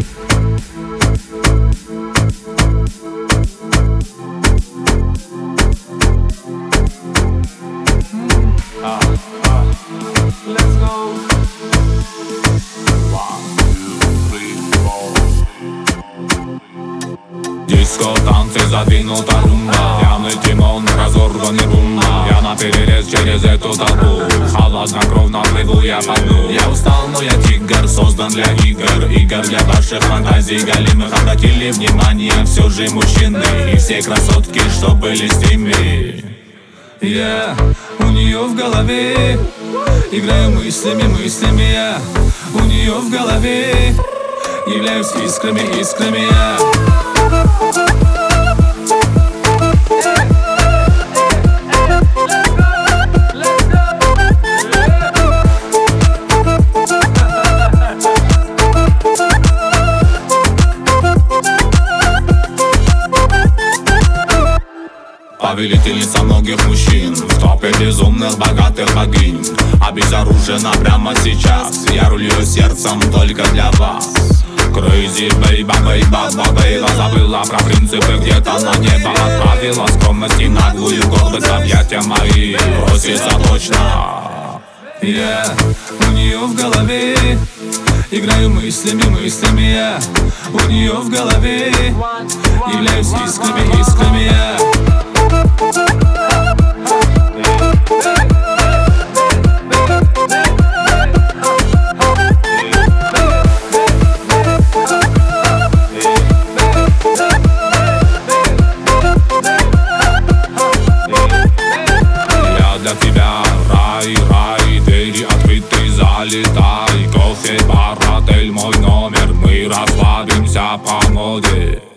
Let's go. Диско, танцы, задвинута румба. Пьяный Тимон, разорванный бумба. Я наперерез через эту толпу. Холоднокровно плыву я по дну. Я устал, но я тигр, создан для игр. Игр для ваших фантазий голимых. Обратили внимание все же мужчины и все красотки, что были с ними. У нее в голове играю мыслями я. У нее в голове являюсь искрами я. Повелительница многих мужчин, в топе безумных богатых богинь. Обезоружена прямо сейчас, я рулю сердцем только для вас. Crazy baby, забыла про принципы, где-то на небо отправила скромность и наглую гордость. Объятия мои просится точно. У нее в голове играю мыслями я. У нее в голове являюсь искрами я. Для тебя рай, двери открыты, залетай. Кофе, бар, отель, мой номер, мы расслабимся по моде.